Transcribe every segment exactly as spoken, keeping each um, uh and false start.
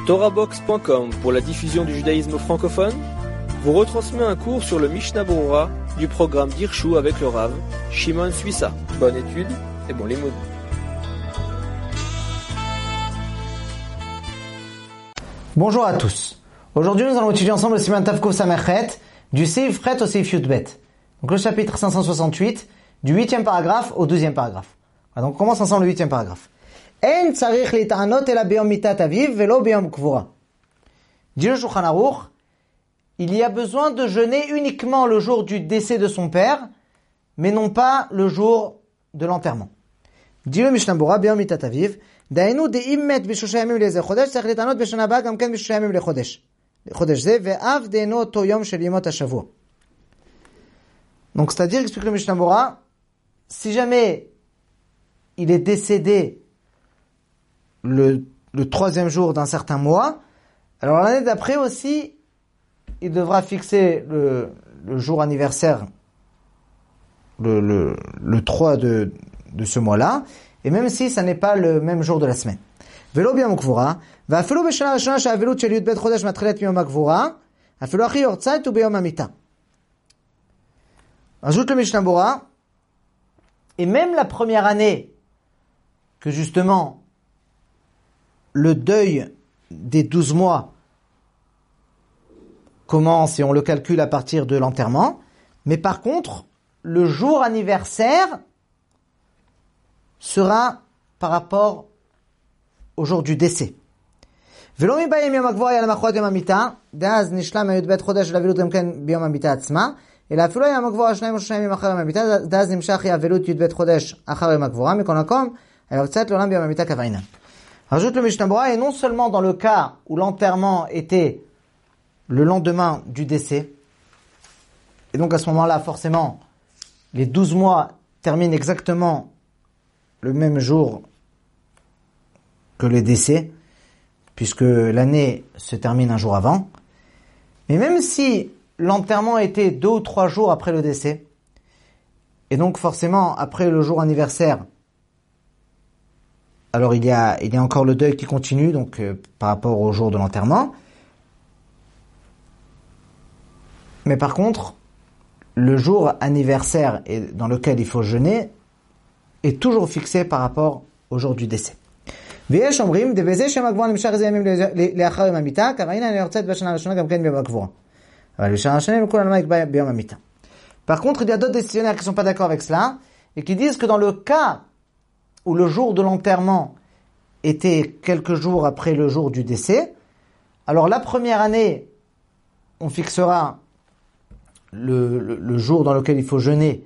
Torahbox point com pour la diffusion du judaïsme francophone vous retransmet un cours sur le Mishnah Berurah du programme d'Hirshu avec le Rav Shimon Suissa. Bonne étude et bon limoud. Bonjour à tous. Aujourd'hui, nous allons étudier ensemble le Siman Tav Kuf Samechet du Seif Chet au Seif Yudbet. Donc le chapitre cinq cent soixante-huit du huitième paragraphe au douzième paragraphe. Alors, donc on commence ensemble le huitième paragraphe. En tsarich lit'anot ela beyom mitat aviv velo beyom kvura. Dit le Shulchan Aruch, il y a besoin de jeûner uniquement le jour du décès de son père, mais non pas le jour de l'enterrement. Dit le Mishnah Berurah beyom mitat aviv, dainu de'im met b'shosha yamim le'zeh chodesh, tzarich lit'anot b'shana haba gam ken b'shosha yamim lechodesh. Chodesh zeh ve'av de'eno to yom shel yemot hashavua. Donc c'est-à-dire, explique le Mishnah Berurah, si jamais il est décédé le, le troisième jour d'un certain mois, alors l'année d'après aussi, il devra fixer le, le jour anniversaire, le, le, le trois de, de ce mois-là, et même si ça n'est pas le même jour de la semaine. Velo biyom kvura, va'afilu b'shana rishona she'avilut shel yudbet chodesh matchilet miyom hakvura, afilu achi yortzeit ubiyom hamita. Ajoute le Mishnah Berurah, et même la première année que justement le deuil des douze mois commence et on le calcule à partir de l'enterrement, mais par contre, le jour anniversaire sera par rapport au jour du décès. ולא מבאים יום הקבורה אלא למחרת יום המיתה, דאז נשלם י"ב חודש לאבלות גם כן ביום המיתה עצמה, אלא אפילו יום הקבורה שניים או שלושה ימים אחר יום המיתה, דאז נמשך יאבלות י"ב חודש אחר יום הקבורה, מכל מקום, היוצאת לעולם ביום המיתה כבעינן. Rajoute le Mishnah Berurah, et non seulement dans le cas où l'enterrement était le lendemain du décès, et donc à ce moment-là, forcément, les douze mois terminent exactement le même jour que le décès, puisque l'année se termine un jour avant. Mais même si l'enterrement était deux ou trois jours après le décès, et donc forcément après le jour anniversaire, alors il y a, il y a encore le deuil qui continue, donc euh, par rapport au jour de l'enterrement. Mais par contre, le jour anniversaire et dans lequel il faut jeûner est toujours fixé par rapport au jour du décès. ויש אומרים, דבזה שם הקבורה נמשך איזה ימים לאחר יום המיתה, כוונה אני יוצאת בשנה הראשונה גם כן ביום הקבורה. אבל בשנה השנייה לכול עלמא יקבע ביום המיתה. Par contre, il y a d'autres décisionnaires qui ne sont pas d'accord avec cela, et qui disent que dans le cas où le jour de l'enterrement était quelques jours après le jour du décès, alors la première année, on fixera le, le, le jour dans lequel il faut jeûner,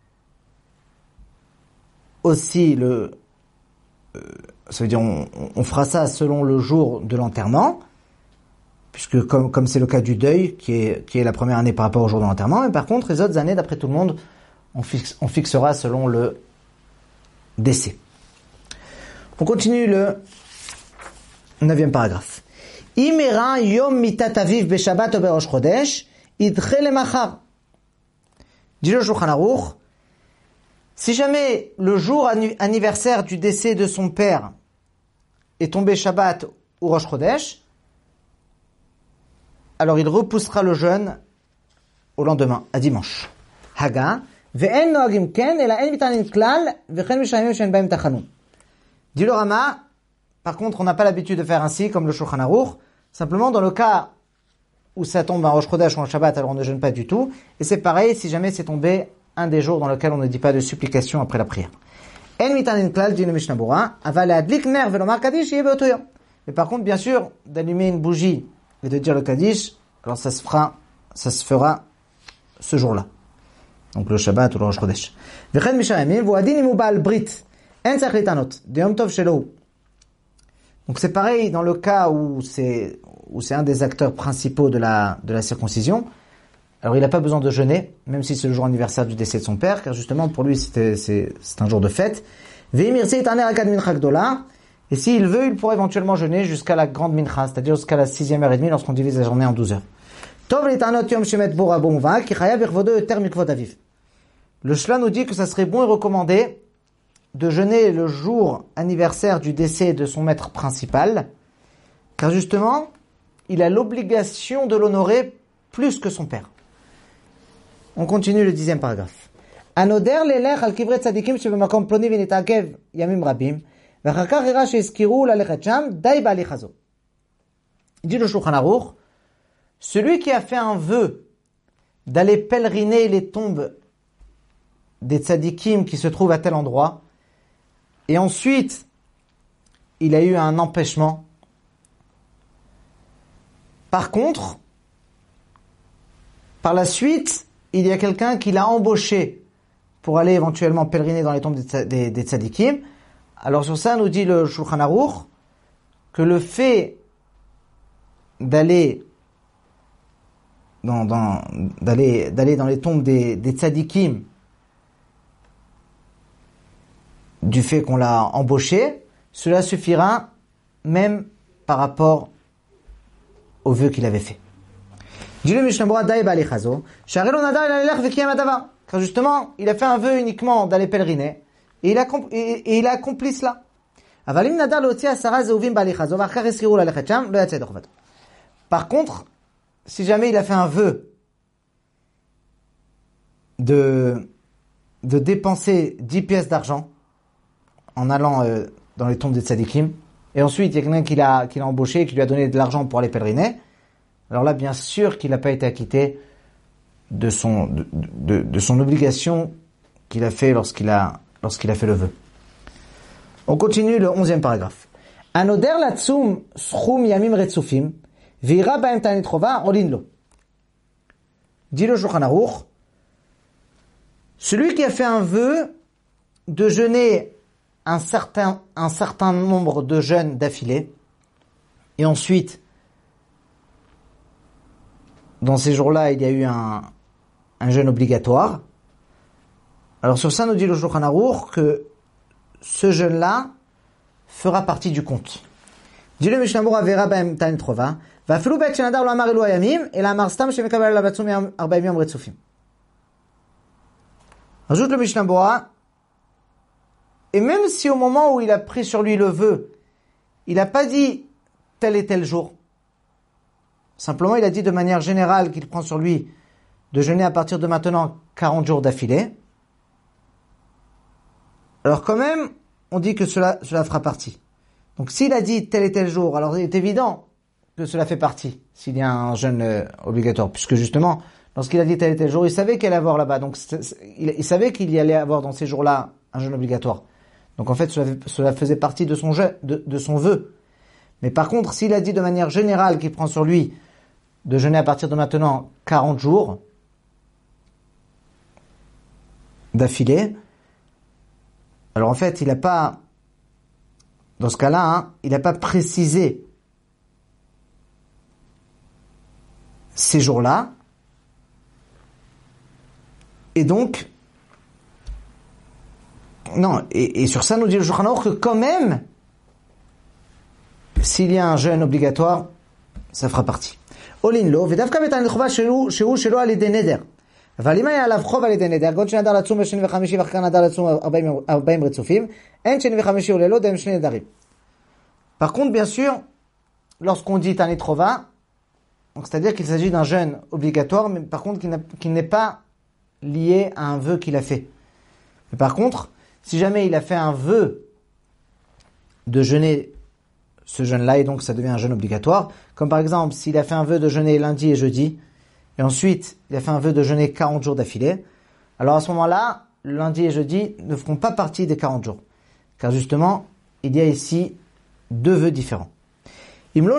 aussi le... Euh, ça veut dire on, on fera ça selon le jour de l'enterrement, puisque comme comme c'est le cas du deuil, qui est qui est la première année par rapport au jour de l'enterrement, mais par contre les autres années, d'après tout le monde, on fixe on fixera selon le décès. On continue le neuvième paragraphe. Imera yom mitat aviv beshabbat ou berosh chodesh, idche lemachar. Dit le Shulchan Aruch, si jamais le jour anniversaire du décès de son père est tombé Shabbat ou Rosh Chodesh, alors il repoussera le jeûne au lendemain, à dimanche. Haga, ve'en noagim ken, ela en mitanin klal, ve'chen mishayim shen baim tachanu. Dit le Rama, par contre, on n'a pas l'habitude de faire ainsi, comme le Shulchan Aruch, simplement dans le cas où ça tombe en Rosh Chodesh ou en Shabbat, alors on ne jeûne pas du tout, et c'est pareil si jamais c'est tombé un des jours dans lequel on ne dit pas de supplication après la prière. En mitanin klal, dit le Mishnah Berurah, aval adlik ner velomar kaddish yeh beoto yom. Mais par contre, bien sûr, d'allumer une bougie et de dire le kaddish, alors ça se fera, ça se fera ce jour-là. Donc le Shabbat ou le Rosh Chodesh. Vechen mishayimim voadin imu baal brit en tzarich litanot de yom tov shelo. Donc c'est pareil dans le cas où c'est où c'est un des acteurs principaux de la de la circoncision. Alors il n'a pas besoin de jeûner, même si c'est le jour anniversaire du décès de son père, car justement pour lui c'était, c'est, c'est un jour de fête. Et s'il veut, il pourrait éventuellement jeûner jusqu'à la grande mincha, c'est-à-dire jusqu'à la sixième heure et demie lorsqu'on divise la journée en douze heures. Le Shla nous dit que ça serait bon et recommandé de jeûner le jour anniversaire du décès de son maître principal, car justement, il a l'obligation de l'honorer plus que son père. On continue le dixième paragraphe. Anoder lelech al kivre tzadikim shebemakom ploni v'nitakev yamim rabim ואחר כך הראה שהזכירו ללכת שם, די בהליך הזו. Dit le Shulchan Aruch, celui qui a fait un vœu d'aller pèleriner les tombes des tzadikim qui se trouvent à tel endroit, et ensuite, il a eu un empêchement. Par contre, par la suite, il y a quelqu'un qui l'a embauché pour aller éventuellement pèleriner dans les tombes des, des, des tzadikim. Alors sur ça, nous dit le Shulchan Aruch que le fait d'aller dans, dans, d'aller, d'aller dans les tombes des, des tzadikim, du fait qu'on l'a embauché, cela suffira même par rapport au vœu qu'il avait fait. Car justement, il a fait un vœu uniquement d'aller pèleriner, et il a, et, et il a accompli cela. Par contre, si jamais il a fait un vœu de, de dépenser dix pièces d'argent en allant euh, dans les tombes des tzadikim, et ensuite il y a quelqu'un qui l'a, qui l'a embauché et qui lui a donné de l'argent pour aller pèleriner, alors là, bien sûr qu'il n'a pas été acquitté de son, de, de, de son obligation qu'il a fait lorsqu'il a, lorsqu'il a fait le vœu. On continue le onzième paragraphe. Anoder latsum schum yamim retzufim v'ira ba'em ta'anit chova olin lo. Dit le Shulchan Aruch, celui qui a fait un vœu de jeûner un certain, un certain nombre de jeûnes d'affilée, et ensuite, dans ces jours-là, il y a eu un, un jeûne obligatoire. Alors sur ça, nous dit le Shulchan Aruch que ce jeûne-là fera partie du compte. Dit le Mishnah Berurah Vera B'Em Ta'anit Chova, Va'afilu b'et shenadar lo amar elu hayamim, ela amar stam shemekabel alav atzum arba'im yom retzufim. Ajoute le Mishnah Berurah, et même si au moment où il a pris sur lui le vœu, il n'a pas dit tel et tel jour, simplement il a dit de manière générale qu'il prend sur lui de jeûner à partir de maintenant quarante jours d'affilée, alors quand même, on dit que cela, cela fera partie. Donc s'il a dit tel et tel jour, alors il est évident que cela fait partie, s'il y a un jeûne euh, obligatoire, puisque justement, lorsqu'il a dit tel et tel jour, il savait qu'il allait avoir là-bas, donc c'est, c'est, il, il savait qu'il y allait avoir dans ces jours-là un jeûne obligatoire. Donc en fait, cela, cela faisait partie de son jeu, de, de son vœu. Mais par contre, s'il a dit de manière générale qu'il prend sur lui de jeûner à partir de maintenant quarante jours d'affilée, alors en fait, il n'a pas, dans ce cas-là, hein, il n'a pas précisé ces jours-là, et donc, non, et, et sur ça, nous dit le Shulchan Aruch que quand même, s'il y a un jeûne obligatoire, ça fera partie. Olin lo, ודווקא בתענית חובה שהוא שהוא שלא על ידי נדר. אבל אם היה עליו חוב על ידי נדר, גוד שנדר לצום בשני וחמישי ואחר כך נדר לצום ארבעים רצופים, אין שני וחמישי וללא דם שני נדרים. Par contre, bien sûr, lorsqu'on dit ta'anit chova, donc c'est-à-dire qu'il s'agit d'un jeûne obligatoire, mais par contre qui, qui n'est pas lié à un vœu qu'il a fait. Mais par contre, si jamais il a fait un vœu de jeûner ce jeûne-là, et donc ça devient un jeûne obligatoire, comme par exemple, s'il a fait un vœu de jeûner lundi et jeudi, et ensuite, il a fait un vœu de jeûner quarante jours d'affilée, alors à ce moment-là, lundi et jeudi ne feront pas partie des quarante jours. Car justement, il y a ici deux vœux différents. Donc,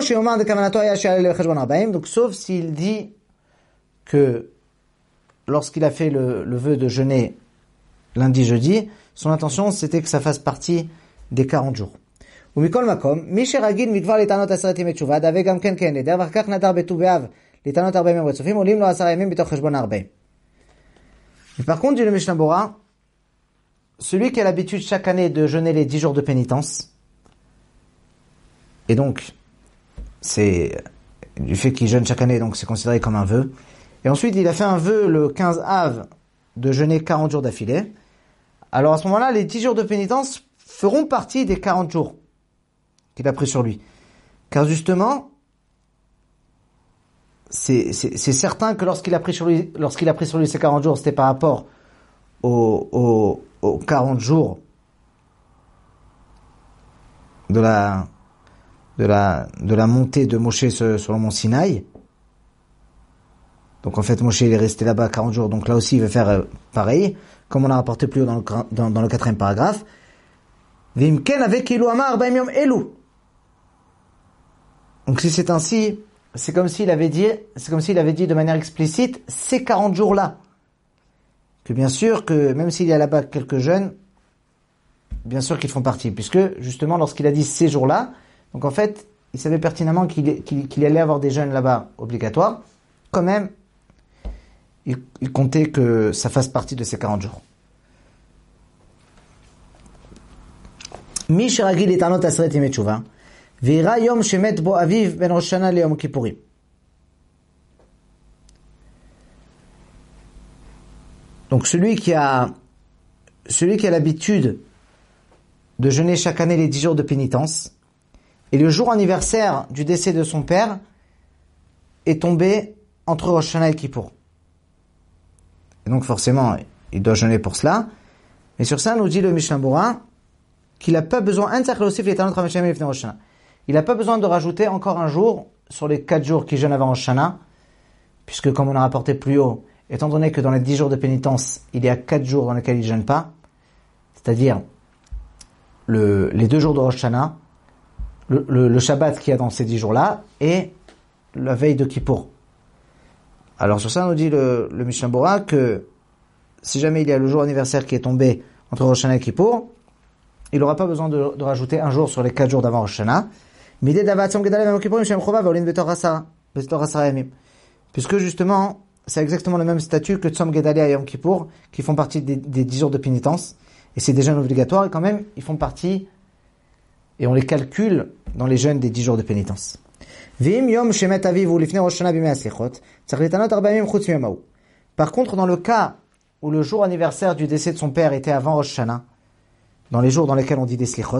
sauf s'il dit que lorsqu'il a fait le, le vœu de jeûner lundi, jeudi, son intention c'était que ça fasse partie des quarante jours. ומכל מקום, מי שרגיל מכבר לטענות עשרת ימי תשובה, דווה גם כן כן נדר, ואחר כך נדר בט"ו באב לטענות ארבעים יום רצופים, עולים לו עשרה ימים בתוך חשבון הארבעים. Par contre, dit le Mishnah Berurah, celui qui a l'habitude chaque année de jeûner les dix jours de pénitence, et donc, c'est du fait qu'il jeûne chaque année, donc c'est considéré comme un vœu, et ensuite il a fait un vœu le quinze av de jeûner quarante jours d'affilée, alors à ce moment-là, les dix jours de pénitence feront partie des quarante jours qu'il a pris sur lui. Car justement, c'est, c'est, c'est certain que lorsqu'il a pris sur lui, lorsqu'il a pris sur lui ces quarante jours, c'était par rapport aux, aux, aux quarante jours de la, de la, de la montée de Moshe sur, sur le mont Sinaï. Donc en fait, Moshe il est resté là-bas quarante jours. Donc là aussi, il va faire euh, pareil, comme on a rapporté plus haut dans le, dans, dans le quatrième paragraphe. Vimken avec Ilu Amar Arbaim Yom Elu. Donc si c'est ainsi, c'est comme s'il avait dit, c'est comme s'il avait dit de manière explicite ces quarante jours-là. Que bien sûr que même s'il y a là-bas quelques jeunes, bien sûr qu'ils font partie, puisque justement lorsqu'il a dit ces jours-là, donc en fait, il savait pertinemment qu'il, qu'il, qu'il allait avoir des jeunes là-bas obligatoires. Quand même, il, il comptait que ça fasse partie de ces quarante jours. Mi sheragil etanot asret yemei tshuva, ve'ira yom shemet bo aviv ben Rosh Hashanah leyom Kippurim. Donc celui qui a celui qui a l'habitude de jeûner chaque année les dix jours de pénitence, et le jour anniversaire du décès de son père est tombé entre Rosh Hashanah et Kippour. Et donc forcément, il doit jeûner pour cela. Mais sur ça, nous dit le Mishnah Berurah qu'il n'a pas besoin, il n'a pas besoin de rajouter encore un jour sur les quatre jours qu'il jeûne avant Rosh Hashanah, puisque comme on a rapporté plus haut, étant donné que dans les dix jours de pénitence, il y a quatre jours dans lesquels il ne jeûne pas, c'est-à-dire le, les deux jours de Rosh Hashanah, le, le, le Shabbat qu'il y a dans ces dix jours-là, et la veille de Kippour. Alors sur ça, nous dit le, le Mishnah Berurah que si jamais il y a le jour anniversaire qui est tombé entre Rosh Hashanah et Kippour, il n'aura pas besoin de, de rajouter un jour sur les quatre jours d'avant Rosh Hashanah. Puisque justement, c'est exactement le même statut que Tzom Gedalia et Yom Kippour, qui font partie des, des dix jours de pénitence. Et c'est des jeûnes obligatoires, et quand même, ils font partie, et on les calcule dans les jeûnes des dix jours de pénitence. Par contre, dans le cas où le jour anniversaire du décès de son père était avant Rosh Hashanah, dans les jours dans lesquels on dit des slichot,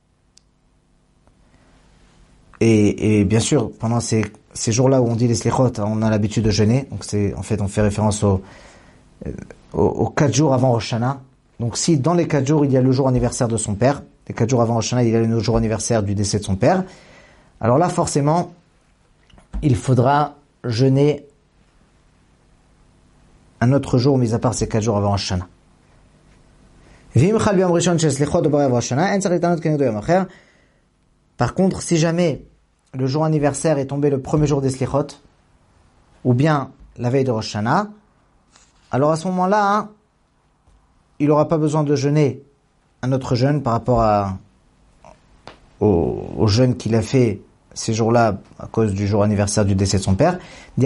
et, et bien sûr, pendant ces, ces jours-là où on dit les slichot, on a l'habitude de jeûner, donc c'est, en fait, on fait référence aux, aux, aux quatre jours avant Rosh Hashanah. Donc si dans les quatre jours, il y a le jour anniversaire de son père, les quatre jours avant Rosh Hashanah, il y a le jour anniversaire du décès de son père, alors là, forcément, il faudra jeûner un autre jour, mis à part ces quatre jours avant Rosh Hashanah. Par contre, si jamais le jour anniversaire est tombé le premier jour des slichot, ou bien la veille de Rosh Hashanah, alors à ce moment-là, hein, il n'aura pas besoin de jeûner un autre jeûne par rapport à, au, au jeûne qu'il a fait ces jours-là à cause du jour anniversaire du décès de son père.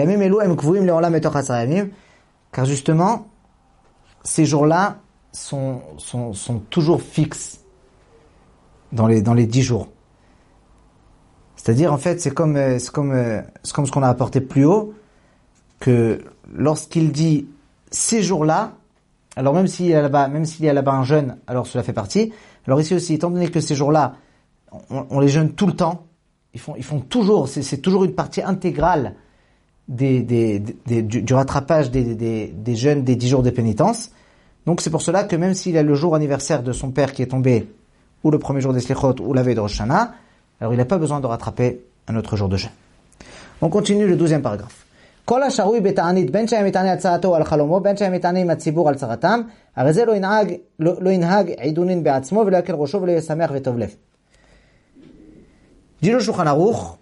Car justement, ces jours-là sont, sont, sont toujours fixes dans les, dans les dix jours. C'est-à-dire, en fait, c'est comme, c'est comme, c'est comme ce qu'on a apporté plus haut, que lorsqu'il dit ces jours-là, alors même s'il y a là-bas, même s'il y a là-bas un jeûne, alors cela fait partie. Alors ici aussi, étant donné que ces jours-là, on, on les jeûne tout le temps, ils font, ils font toujours, c'est, c'est toujours une partie intégrale des, des, des, des du, du rattrapage des, des, des jeûnes des dix jours de pénitence. Donc c'est pour cela que même s'il y a le jour anniversaire de son père qui est tombé, ou le premier jour des Slichot, ou la veille de Rosh Hashanah, alors il n'a pas besoin de rattraper un autre jour de jeûne. On continue le douzième paragraphe. כל השרוי בתענית, בין שהם יתענה הצעתו על חלומו, בין שהם יתענה עם הציבור על צרתם, הרי זה לא ינהג, לא, לא ינהג עידונין בעצמו, ולא יקל ראשו, ולא ישמח וטוב לב. dit le Shulchan Aruch,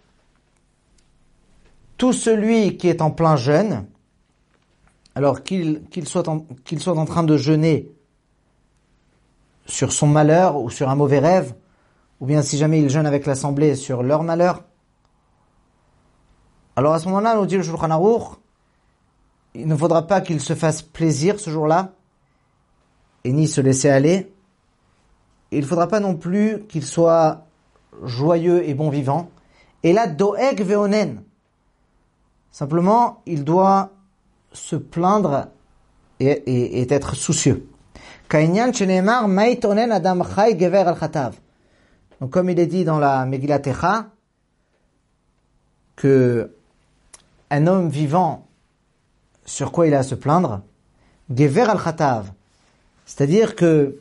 tout celui qui est en plein jeûne, alors qu'il, qu'il, soit en, qu'il soit en train de jeûner sur son malheur ou sur un mauvais rêve, ou bien si jamais il jeûne avec l'assemblée sur leur malheur, alors à ce moment-là, nous dit le Shulchan Aruch, il ne faudra pas qu'il se fasse plaisir ce jour-là, et ni se laisser aller. Et il ne faudra pas non plus qu'il soit joyeux et bon vivant. Et là, doeg veonen. Simplement, il doit se plaindre et, et, et être soucieux. Kainyan shenemar maitonen adam chay gever al chatav. Donc comme il est dit dans la Megillat Echa, que un homme vivant, sur quoi il a à se plaindre, Gever al-Khatav, c'est-à-dire que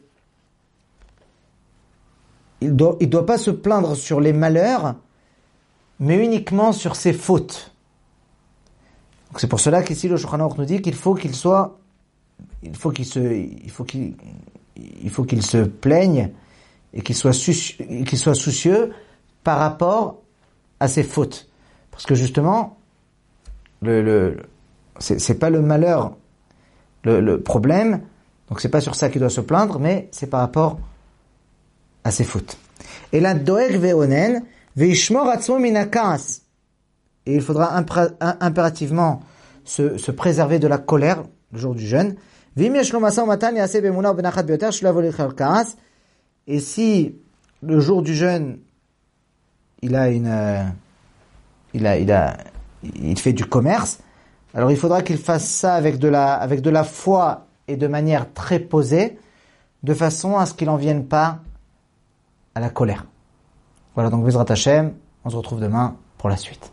il doit, il doit pas se plaindre sur les malheurs, mais uniquement sur ses fautes. Donc c'est pour cela qu'ici le Shulchan Aruch nous dit qu'il faut qu'il soit, il faut qu'il se, il faut qu'il, il faut qu'il se plaigne et qu'il soit, qu'il soit soucieux par rapport à ses fautes, parce que justement, le, le c'est, c'est pas le malheur, le, le problème, donc c'est pas sur ça qu'il doit se plaindre, mais c'est par rapport à ses fautes. Et la doeg veonen veishmor atzmo min hakaas. Et il faudra impré- impérativement se, se préserver de la colère le jour du jeûne. Et si le jour du jeûne, il a une, euh, il a, il a, il fait du commerce, alors il faudra qu'il fasse ça avec de la, avec de la foi et de manière très posée, de façon à ce qu'il n'en vienne pas à la colère. Voilà, donc Bezrat Hashem, on se retrouve demain pour la suite.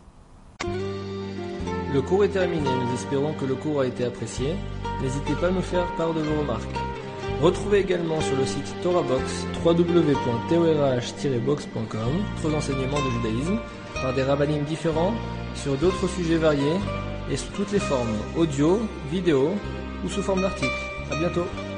Le cours est terminé, nous espérons que le cours a été apprécié. N'hésitez pas à nous faire part de vos remarques. Retrouvez également sur le site TorahBox w w w point torah tiret box point com d'autres enseignements de judaïsme par des rabbanim différents sur d'autres sujets variés et sous toutes les formes audio, vidéo ou sous forme d'articles. À bientôt.